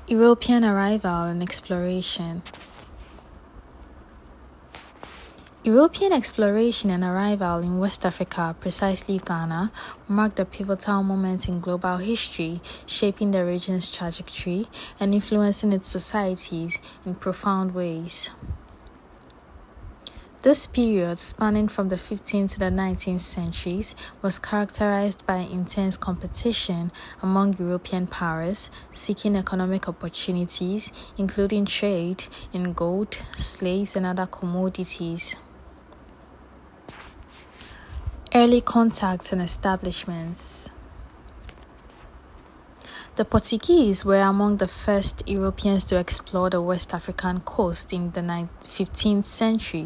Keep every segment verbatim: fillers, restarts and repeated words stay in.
European arrival and exploration. European exploration and arrival in West Africa, precisely Ghana, marked a pivotal moment in global history, shaping the region's trajectory and influencing its societies in profound ways. This period, spanning from the fifteenth to the nineteenth centuries, was characterized by intense competition among European powers seeking economic opportunities, including trade in gold, slaves, and other commodities. Early contacts and establishments. The Portuguese were among the first Europeans to explore the West African coast in the fifteenth century.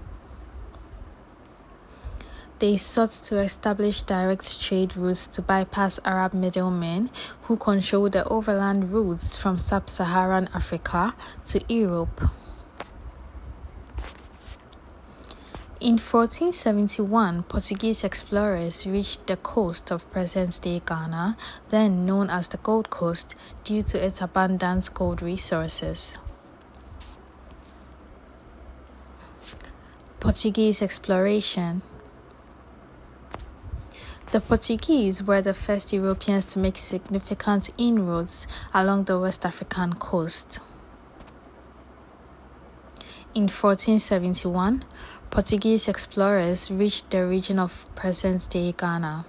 They sought to establish direct trade routes to bypass Arab middlemen who controlled the overland routes from sub-Saharan Africa to Europe. In fourteen seventy-one, Portuguese explorers reached the coast of present-day Ghana, then known as the Gold Coast, due to its abundant gold resources. Portuguese exploration. The Portuguese were the first Europeans to make significant inroads along the West African coast. In fourteen seventy-one, Portuguese explorers reached the region of present-day Ghana.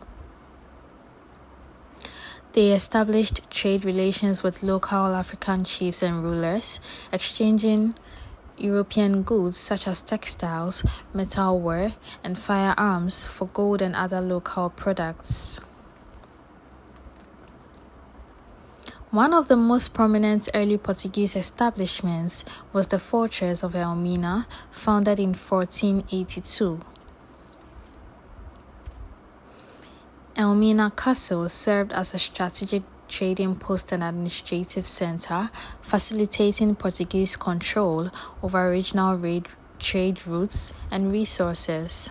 They established trade relations with local African chiefs and rulers, exchanging European goods such as textiles, metalware, and firearms for gold and other local products. One of the most prominent early Portuguese establishments was the fortress of Elmina, founded in fourteen eighty-two. Elmina Castle served as a strategic trading post and administrative center, facilitating Portuguese control over regional raid, trade routes and resources.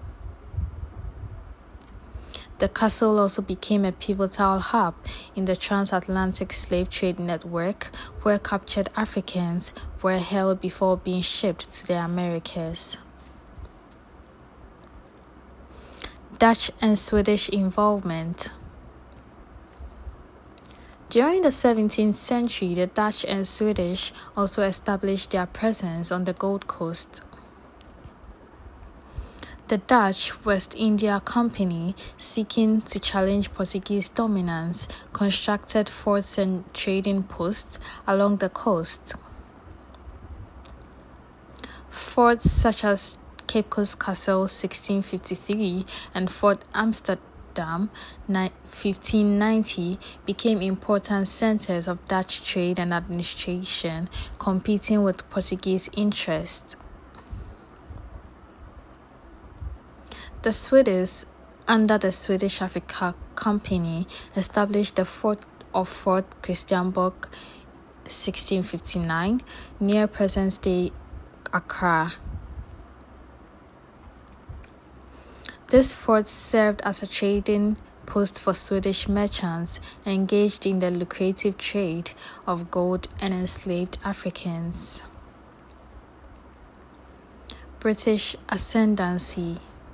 The castle also became a pivotal hub in the transatlantic slave trade network, where captured Africans were held before being shipped to the Americas. Dutch and Swedish involvement. During the seventeenth century, the Dutch and Swedish also established their presence on the Gold Coast. The Dutch West India Company, seeking to challenge Portuguese dominance, constructed forts and trading posts along the coast. Forts such as Cape Coast Castle sixteen fifty-three and Fort Amsterdam fifteen ninety became important centers of Dutch trade and administration, competing with Portuguese interests. The Swedes, under the Swedish Africa Company, established the fort of Fort Christiansborg sixteen fifty-nine near present-day Accra. This fort served as a trading post for Swedish merchants engaged in the lucrative trade of gold and enslaved Africans. British ascendancy.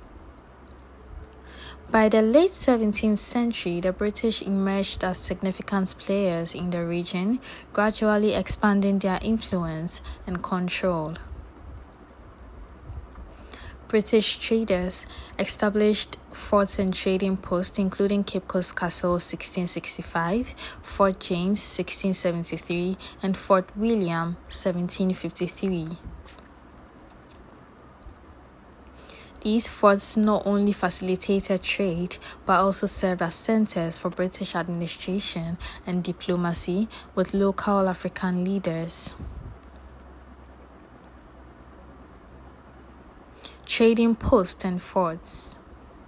By the late seventeenth century, the British emerged as significant players in the region, gradually expanding their influence and control. British traders established forts and trading posts including Cape Coast Castle sixteen sixty-five, Fort James sixteen seventy-three, and Fort William seventeen fifty-three. These forts not only facilitated trade, but also served as centers for British administration and diplomacy with local African leaders. Trading posts and forts.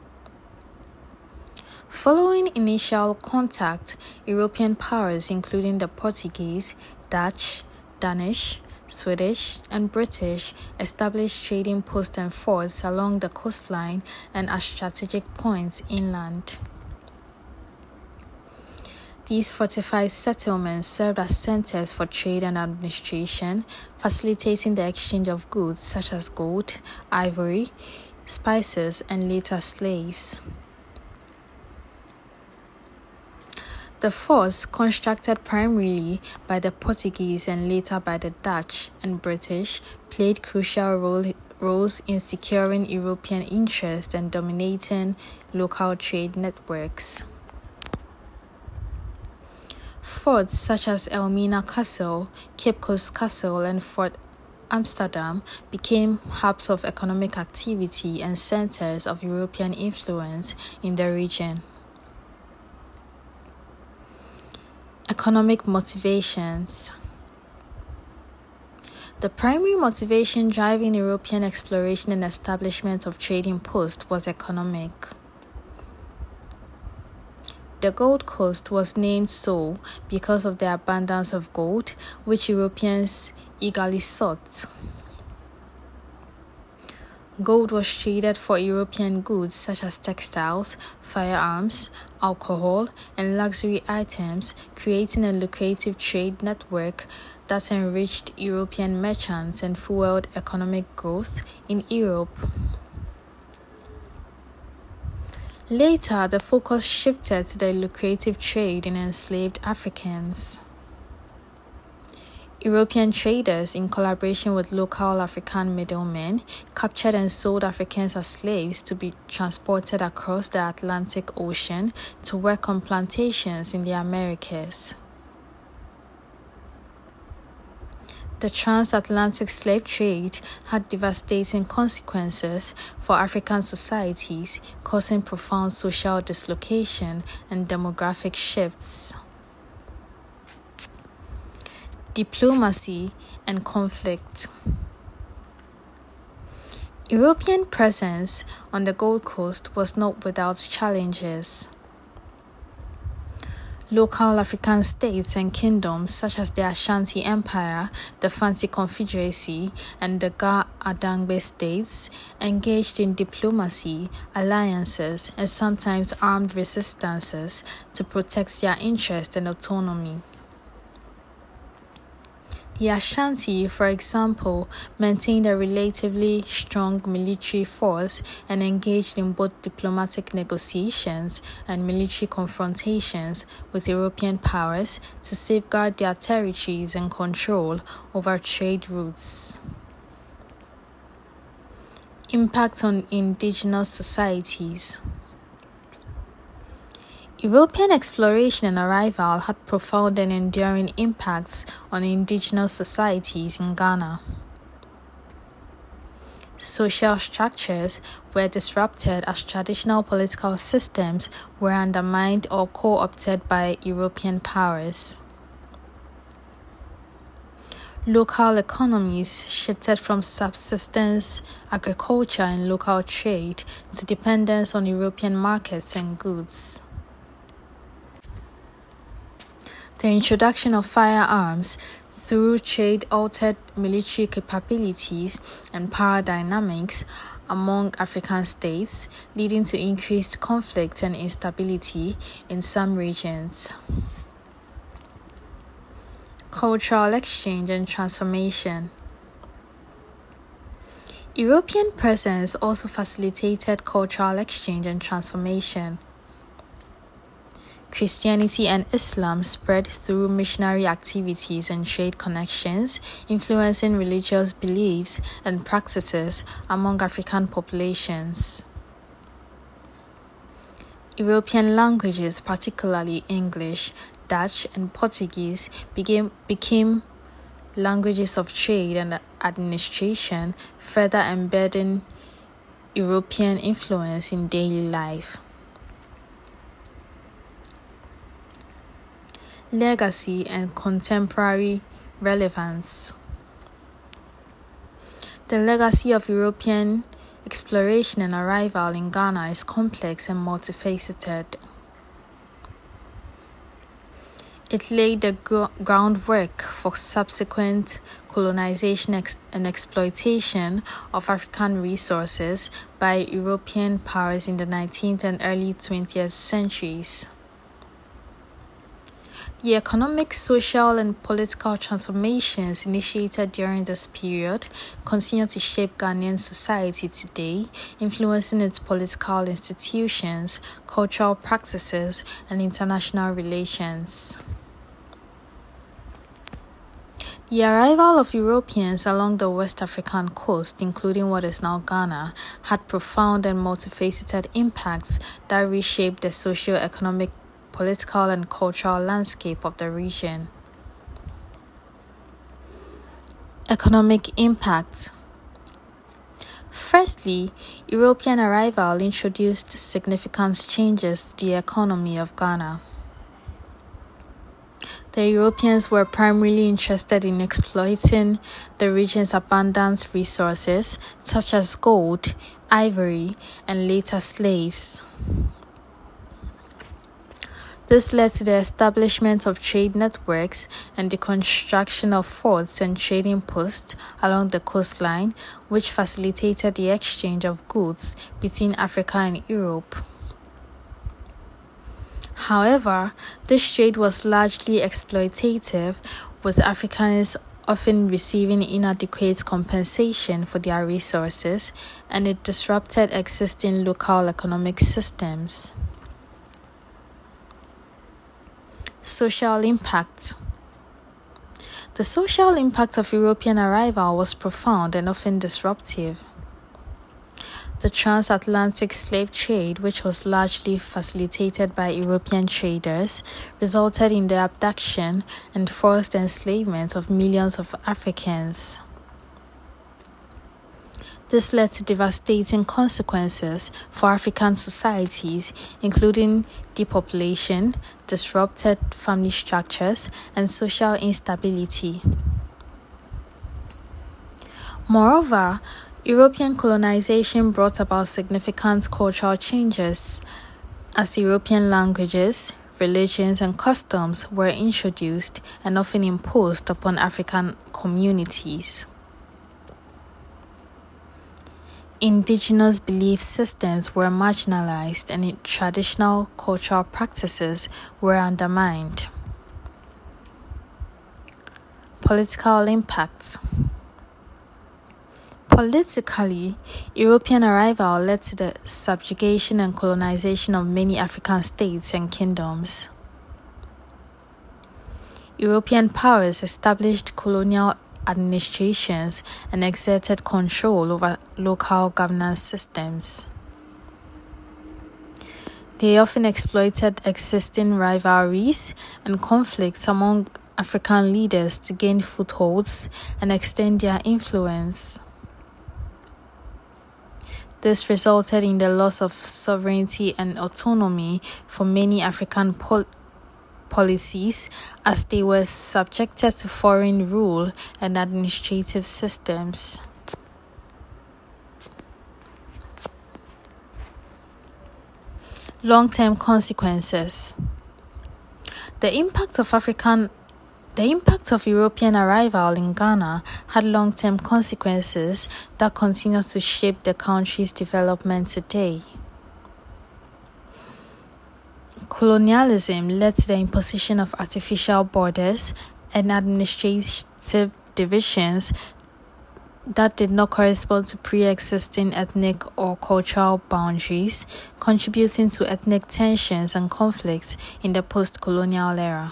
Following initial contact, European powers including the Portuguese, Dutch, Danish, Swedish, and British established trading posts and forts along the coastline and at strategic points inland. These fortified settlements served as centers for trade and administration, facilitating the exchange of goods such as gold, ivory, spices, and later slaves. The forts, constructed primarily by the Portuguese and later by the Dutch and British, played crucial role, roles in securing European interest and dominating local trade networks. Forts such as Elmina Castle, Cape Coast Castle, and Fort Amsterdam became hubs of economic activity and centers of European influence in the region. Economic motivations. The primary motivation driving European exploration and establishment of trading posts was economic. The Gold Coast was named so because of the abundance of gold, which Europeans eagerly sought. Gold was traded for European goods such as textiles, firearms, alcohol, and luxury items, creating a lucrative trade network that enriched European merchants and fueled economic growth in Europe. Later, the focus shifted to the lucrative trade in enslaved Africans. European traders, in collaboration with local African middlemen, captured and sold Africans as slaves to be transported across the Atlantic Ocean to work on plantations in the Americas. The transatlantic slave trade had devastating consequences for African societies, causing profound social dislocation and demographic shifts. Diplomacy and conflict. European presence on the Gold Coast was not without challenges. Local African states and kingdoms such as the Ashanti Empire, the Fanti Confederacy, and the Ga Adangbe states engaged in diplomacy, alliances, and sometimes armed resistances to protect their interest and autonomy. The Ashanti, for example, maintained a relatively strong military force and engaged in both diplomatic negotiations and military confrontations with European powers to safeguard their territories and control over trade routes. Impact on indigenous societies. European exploration and arrival had profound and enduring impacts on indigenous societies in Ghana. Social structures were disrupted as traditional political systems were undermined or co-opted by European powers. Local economies shifted from subsistence agriculture and local trade to dependence on European markets and goods. The introduction of firearms through trade altered military capabilities and power dynamics among African states, leading to increased conflict and instability in some regions. Cultural exchange and transformation. European presence also facilitated cultural exchange and transformation. Christianity and Islam spread through missionary activities and trade connections, influencing religious beliefs and practices among African populations. European languages, particularly English, Dutch, and Portuguese, became, became languages of trade and administration, further embedding European influence in daily life. Legacy and contemporary relevance. The legacy of European exploration and arrival in Ghana is complex and multifaceted. It laid the gr- groundwork for subsequent colonization ex- and exploitation of African resources by European powers in the nineteenth and early twentieth centuries. The economic, social, and political transformations initiated during this period continue to shape Ghanaian society today, influencing its political institutions, cultural practices, and international relations. The arrival of Europeans along the West African coast, including what is now Ghana, had profound and multifaceted impacts that reshaped the socio-economic, political, and cultural landscape of the region. Economic impact. Firstly, European arrival introduced significant changes to the economy of Ghana. The Europeans were primarily interested in exploiting the region's abundant resources, such as gold, ivory, and later slaves. This led to the establishment of trade networks and the construction of forts and trading posts along the coastline, which facilitated the exchange of goods between Africa and Europe. However, this trade was largely exploitative, with Africans often receiving inadequate compensation for their resources, and it disrupted existing local economic systems. Social impact. The social impact of European arrival was profound and often disruptive. The transatlantic slave trade, which was largely facilitated by European traders, resulted in the abduction and forced enslavement of millions of Africans. This led to devastating consequences for African societies, including depopulation, disrupted family structures, and social instability. Moreover, European colonization brought about significant cultural changes as European languages, religions, and customs were introduced and often imposed upon African communities. Indigenous belief systems were marginalized and traditional cultural practices were undermined. Political impacts. Politically, European arrival led to the subjugation and colonization of many African states and kingdoms. European powers established colonial administrations and exerted control over local governance systems. They often exploited existing rivalries and conflicts among African leaders to gain footholds and extend their influence. This resulted in the loss of sovereignty and autonomy for many African pol- policies as they were subjected to foreign rule and administrative systems. Long-term consequences. The impact of African The impact of European arrival in Ghana had long-term consequences that continue to shape the country's development today. Colonialism led to the imposition of artificial borders and administrative divisions that did not correspond to pre-existing ethnic or cultural boundaries, contributing to ethnic tensions and conflicts in the post-colonial era.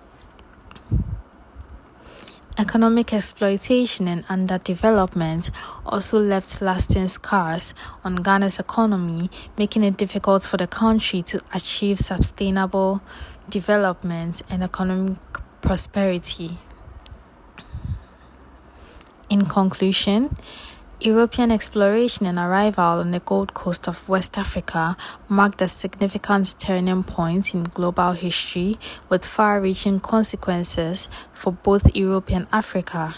Economic exploitation and underdevelopment also left lasting scars on Ghana's economy, making it difficult for the country to achieve sustainable development and economic prosperity. In conclusion, European exploration and arrival on the Gold Coast of West Africa marked a significant turning point in global history with far-reaching consequences for both Europe and Africa.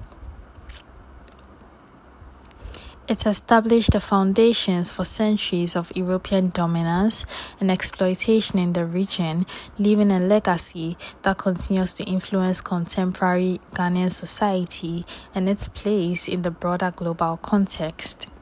It established the foundations for centuries of European dominance and exploitation in the region, leaving a legacy that continues to influence contemporary Ghanaian society and its place in the broader global context.